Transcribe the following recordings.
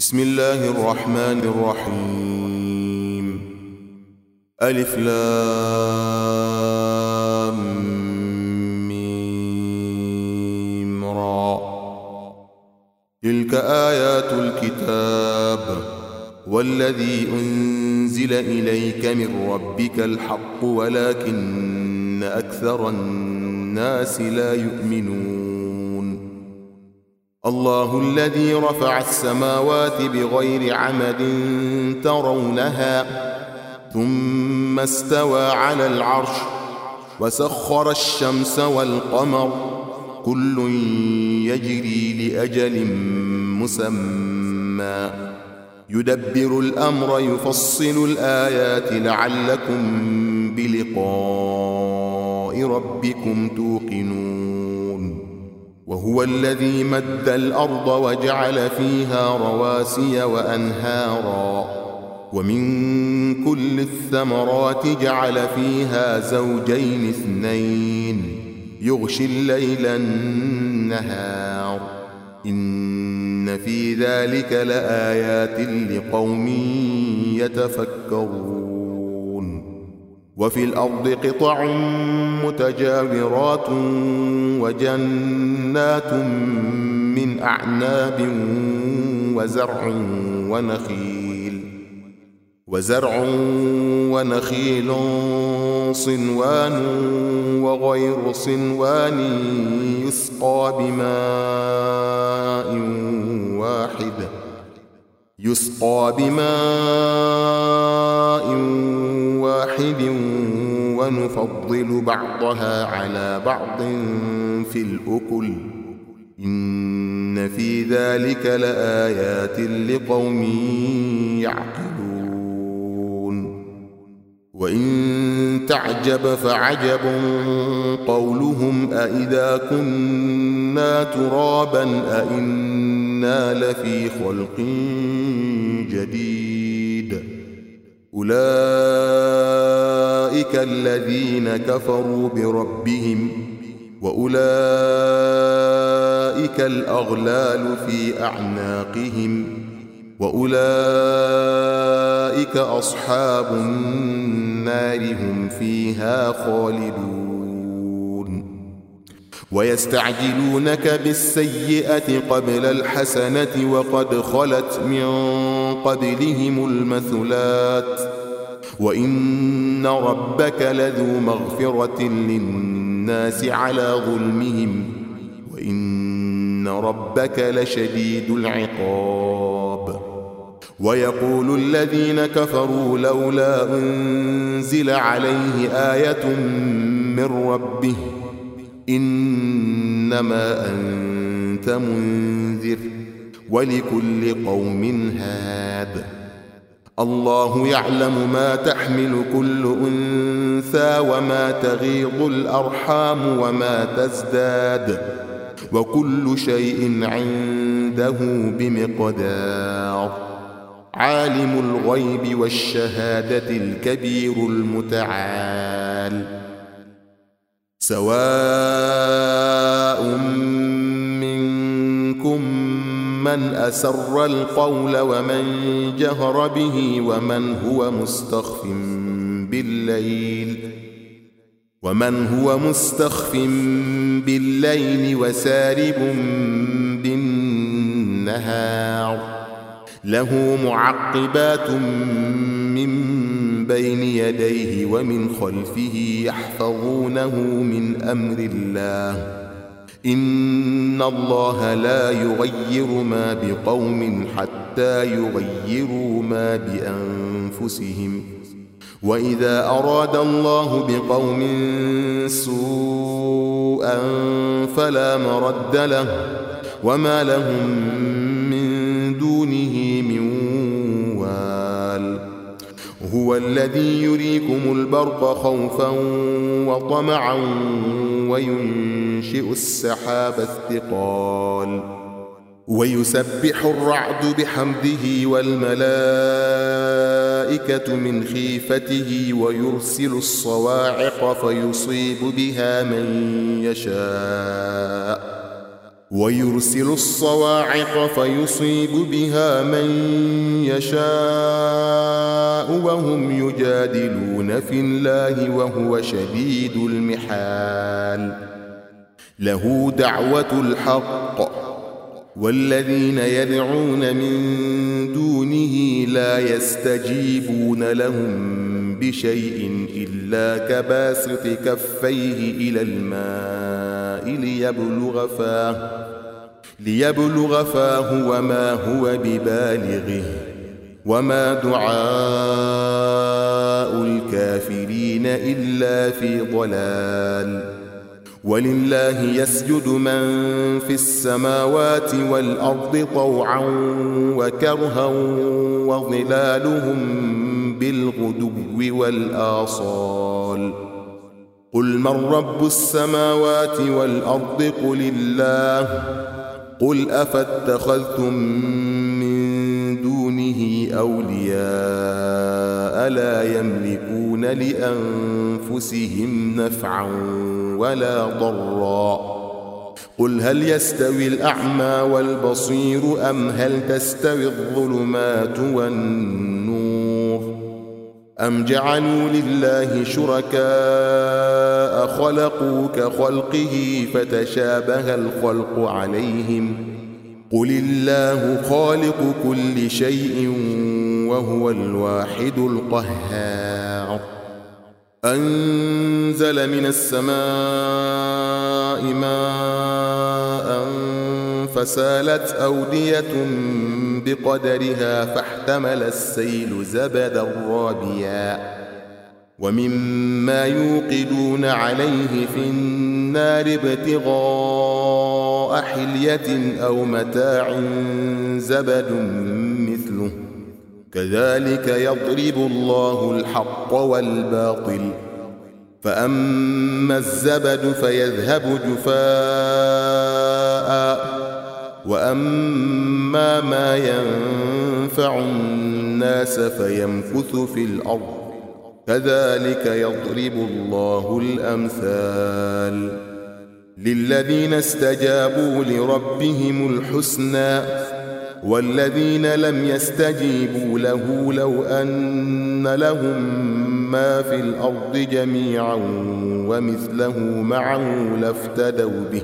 بسم الله الرحمن الرحيم. ألف لام ميم را. تلك آيات الكتاب والذي أنزل إليك من ربك الحق ولكن أكثر الناس لا يؤمنون. الله الذي رفع السماوات بغير عمد ترونها ثم استوى على العرش وسخر الشمس والقمر كل يجري لأجل مسمى يدبر الأمر يفصل الآيات لعلكم بلقاء ربكم توقنون. وهو الذي مد الأرض وجعل فيها رواسي وأنهارا ومن كل الثمرات جعل فيها زوجين اثنين يغشي الليل النهار إن في ذلك لآيات لقوم يتفكرون. وفي الأرض قطع متجاورات وجنات من أعناب وزرع ونخيل صنوان وغير صنوان يسقى بماء واحد ونفضل بعضها على بعض في الأكل إن في ذلك لآيات لقوم يعقلون. وإن تعجب فعجب قولهم أإذا كنا ترابا أإنا لفي خلق جديد أولئك الذين كفروا بربهم وأولئك الأغلال في أعناقهم وأولئك أصحاب النار هم فيها خالدون. ويستعجلونك بالسيئة قبل الحسنة وقد خلت من قبلهم المثلات وإن ربك لذو مغفرة للناس على ظلمهم وإن ربك لشديد العقاب. ويقول الذين كفروا لولا أنزل عليه آية من ربه إنما أنت منذر ولكل قوم هاد. الله يعلم ما تحمل كل أنثى وما تغيض الأرحام وما تزداد وكل شيء عنده بمقدار. عالم الغيب والشهادة الكبير المتعال. سواء منكم من أسر القول ومن جهر به ومن هو مستخف بالليل وسارب بالنهار له معقبات من بين يديه ومن خلفه يحفظونه من أمر الله إن الله لا يغير ما بقوم حتى يغيروا ما بأنفسهم وإذا أراد الله بقوم سوءا فلا مرد له وما لهم من دونه من وال. هو الذي يريكم البرق خوفا وطمعا وينشئ السحاب الثقال ويسبح الرعد بحمده والملائكة من خيفته ويرسل الصواعق فيصيب بها من يشاء ويرسل الصواعق فيصيب بها من يشاء وهم يجادلون في الله وهو شديد المحال. له دعوة الحق والذين يدعون من دونه لا يستجيبون لهم بشيء إلا كباسط كفيه إلى الماء ليبلغ فاه وما هو ببالغه وما دعاء الكافرين إلا في ضلال. ولله يسجد من في السماوات والأرض طوعا وكرها وظلالهم بالغدو والآصال. قل من رب السماوات والأرض قل الله. قل أفاتخذتم من دونه أولياء لا يملكون لأنفسهم نفعا ولا ضرا. قل هل يستوي الأعمى والبصير أم هل تستوي الظلمات والنور أم جعلوا لله شركاء خلقوا كخلقه فتشابه الخلق عليهم. قل الله خالق كل شيء وهو الواحد القهار. أنزل من السماء ماء فسالت أودية بقدرها فاحتمل السيل زبدا رابيا ومما يوقدون عليه في النار ابتغاء حلية أو متاع زبد مثله كذلك يضرب الله الحق والباطل. فأما الزبد فيذهب جفاء وأما ما ينفع الناس فيمكث في الأرض كذلك يضرب الله الأمثال. للذين استجابوا لربهم الحسنى والذين لم يستجيبوا له لو أن لهم ما في الأرض جميعا ومثله معه لافتدوا به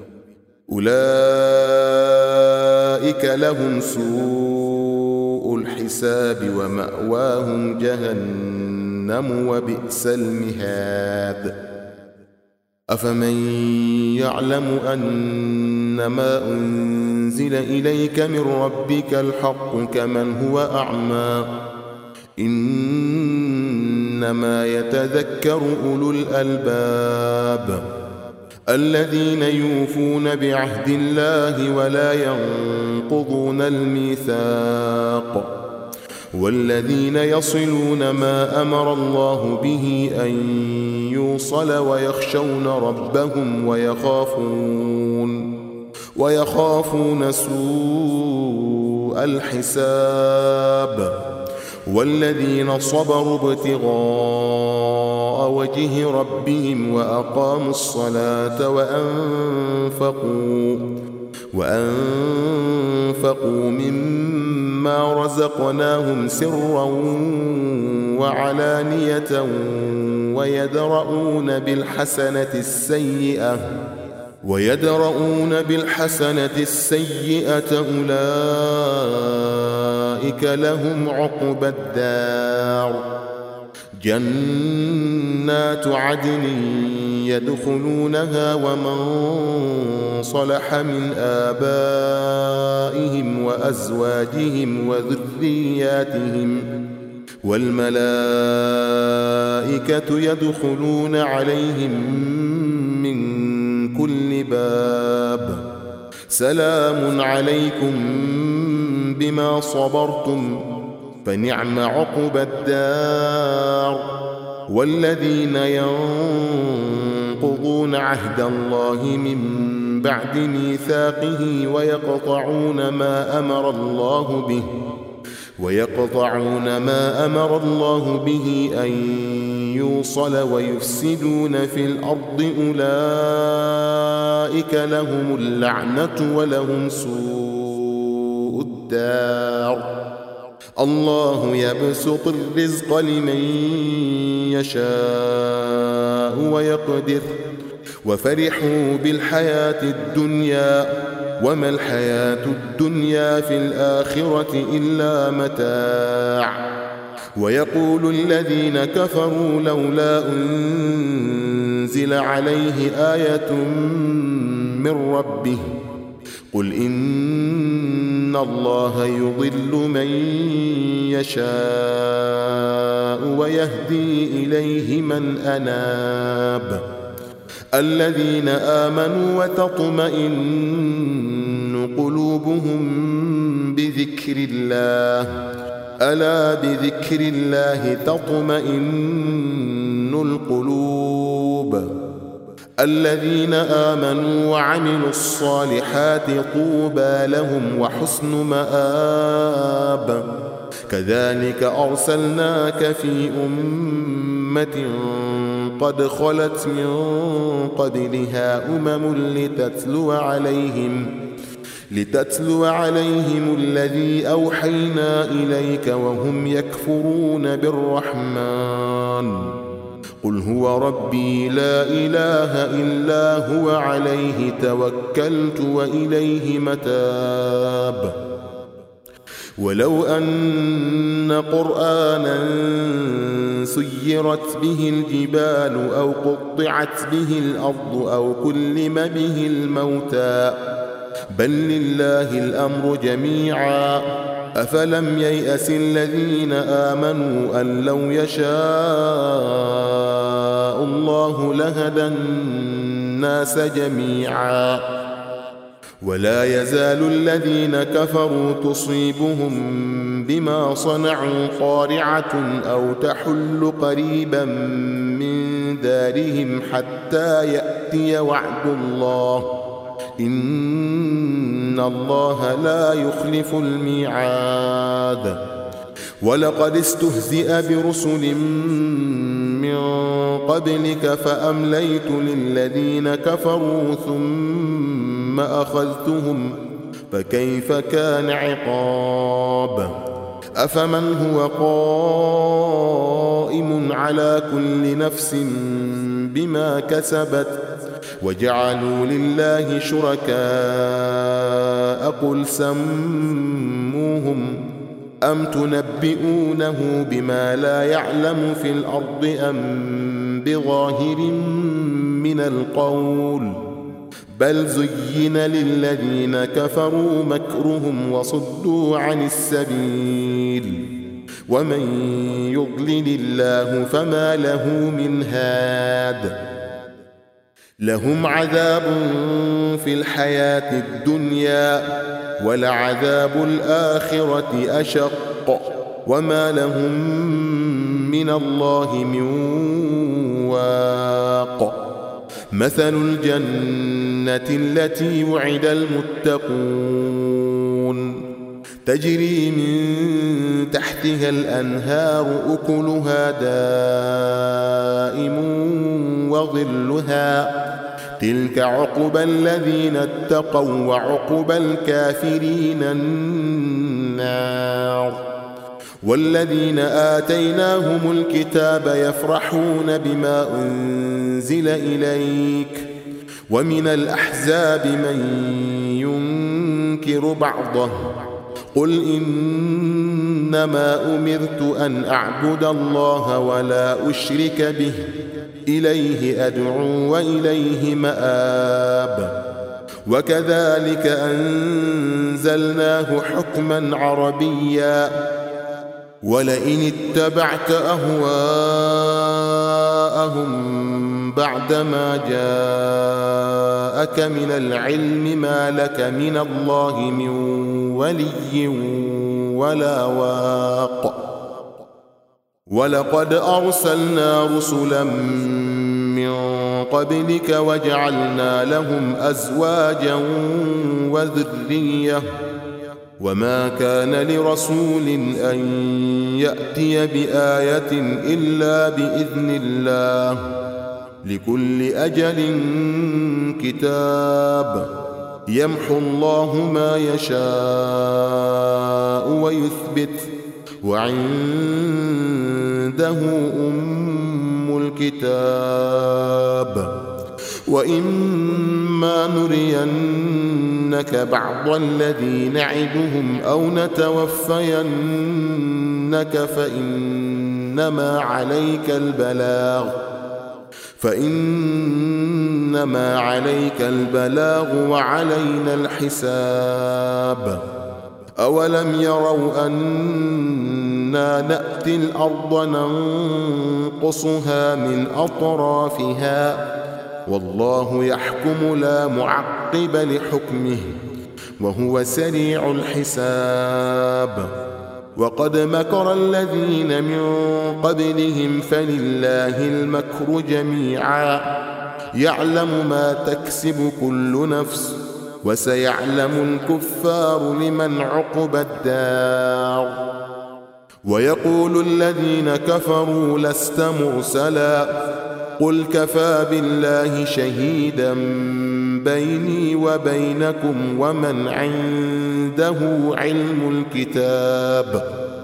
أولئك لهم سوء الحساب ومأواهم جهنم وبئس المهاد. أفمن يعلم أنما أنزل إليك من ربك الحق كمن هو أعمى إنما يتذكر أولو الألباب الذين يوفون بعهد الله ولا ينقضون الميثاق والذين يصلون ما أمر الله به أن يوصل ويخشون ربهم ويخافون سوء الحساب والذين صبروا ابتغاء وجه ربهم وأقاموا الصلاة وأنفقوا مما رزقناهم سرا وعلانية ويدرؤون بالحسنة السيئة أولئك لهم عقبى الدار. جنات عدن يدخلونها ومن صلح من آبائهم وأزواجهم وذرياتهم والملائكة يدخلون عليهم من كل باب سلام عليكم بما صبرتم فنعم عقبى الدار. والذين ينقضون عهد الله من بعد ميثاقه ويقطعون ما أمر الله به أن يوصل ويفسدون في الأرض أولئك لهم اللعنة ولهم سوء الدار الله يبسط الرزق لمن يشاء ويقدر وفرحوا بالحياة الدنيا وما الحياة الدنيا في الآخرة إلا متاع ويقول الذين كفروا لولا أنزل عليه آية من ربه قل إن الله يضل من يشاء ويهدي إليه من أناب الذين آمنوا وتطمئن قلوبهم بذكر الله ألا بذكر الله تطمئن القلوب الذين آمنوا وعملوا الصالحات طوبى لهم وحسن مآب كذلك أرسلناك في أمة قد خلت من قبلها لتتلو عليهم الذي أوحينا إليك وهم يكفرون بالرحمن قل هو ربي لا إله إلا هو عليه توكلت وإليه متاب ولو أن قرآنا سيرت به الجبال أو قطعت به الأرض أو كلم به الموتى بل لله الأمر جميعا أفلم ييأس الذين آمنوا أن لو يشاء الله لهدى الناس جميعا ولا يزال الذين كفروا تصيبهم بما صنعوا قارعة أو تحل قريبا من دارهم حتى يأتي وعد الله إن الله لا يخلف الميعاد ولقد استهزئ برسل من قبلك فأمليت للذين كفروا ثم أخذتهم فكيف كان عقاب أفمن هو قائم على كل نفس بما كسبت وجعلوا لله شركاء قل سموهم أم تنبئونه بما لا يعلم في الأرض أم بظاهر من القول بل زين للذين كفروا مكرهم وصدوا عن السبيل ومن يضلل الله فما له من هاد لهم عذاب في الحياة الدنيا ولعذاب الآخرة أشق وما لهم من الله من واق مثل الجنة التي وعد المتقون تجري من تحتها الأنهار أكلها دائم وظلها تلك عقبى الذين اتقوا وعقبى الكافرين النار والذين آتيناهم الكتاب يفرحون بما أنزل إليك ومن الأحزاب من ينكر بعضه قل إنما أمرت أن أعبد الله ولا أشرك به إليه أدعو وإليه مآب وكذلك أنزلناه حكما عربيا ولئن اتبعت أهواءهم بعدما جاءك من العلم ما لك من الله من ولي ولا واق ولقد أرسلنا رسلا من قبلك وجعلنا لهم أزواجا وذرية وما كان لرسول أن يأتي بآية إلا بإذن الله لكل أجل كتاب يمحو الله ما يشاء ويثبت وعنده أم الكتاب وإما نرينك بعض الذي نعدهم أو نتوفينك فإنما عليك البلاغ وعلينا الحساب أولم يروا أنا نأتي الأرض ننقصها من أطرافها والله يحكم لا معقب لحكمه وهو سريع الحساب وقد مكر الذين من قبلهم فلله المكر جميعا يعلم ما تكسب كل نفس وسيعلم الكفار لمن عقبى الدار ويقول الذين كفروا لست مرسلا قل كفى بالله شهيدا بيني وبينكم ومن عنده علم الكتاب